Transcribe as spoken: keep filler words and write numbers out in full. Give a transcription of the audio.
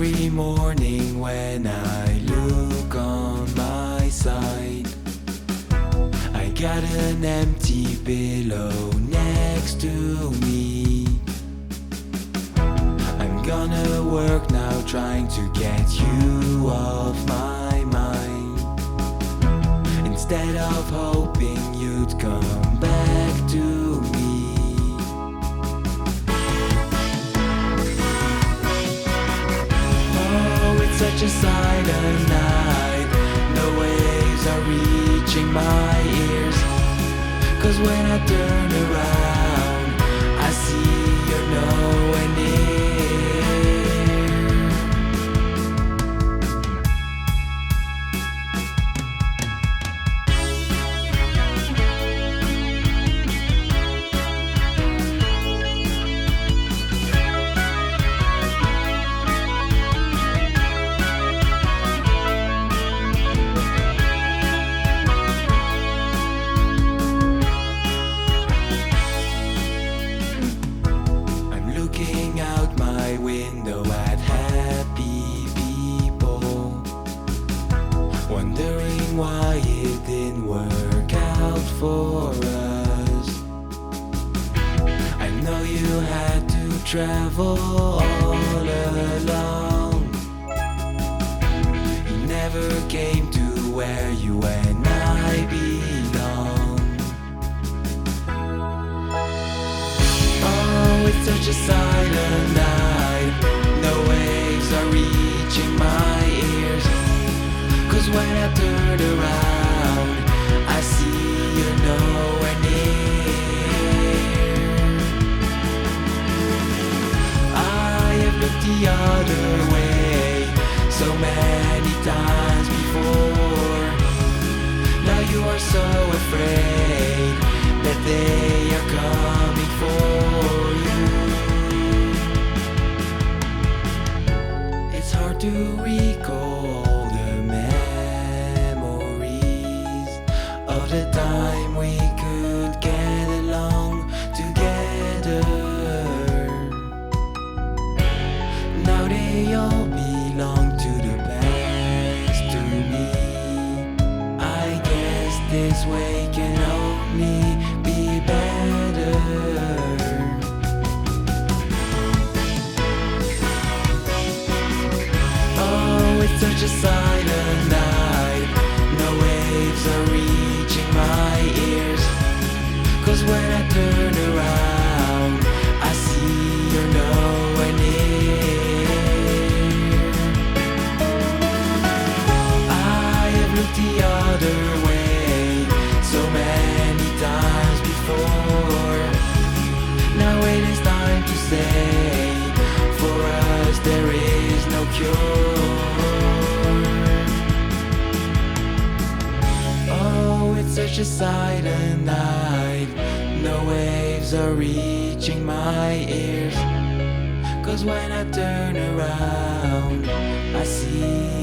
Every morning when I look on my side, I got an empty pillow next to me. I'm gonna work now trying to get you off my mind, instead of hoping you'd come back to me. Such a silent night, no waves are reaching my ears. Cause when I turn around, I see you're nowhere near. Looking out my window at happy people, wondering why it didn't work out for us. I know you had to travel all alone. You never came to where you and I belong. It's such a silent night, no waves are reaching my ears. Cause when I turn around, I see you're nowhere near. I have looked the other way so many times before. Now you are so afraid that they are coming for you. It's hard to recall the memories of the time we could get along together. Now they all belong to the past to me. I guess this way can only be better. Such a silent night, no waves are reaching my ears. Cause when I turn around, I see you're nowhere near. I have looked the other way so many times before. Now it is time to say, for us there is no cure. Such a silent night, no waves are reaching my ears. Cause when I turn around, I see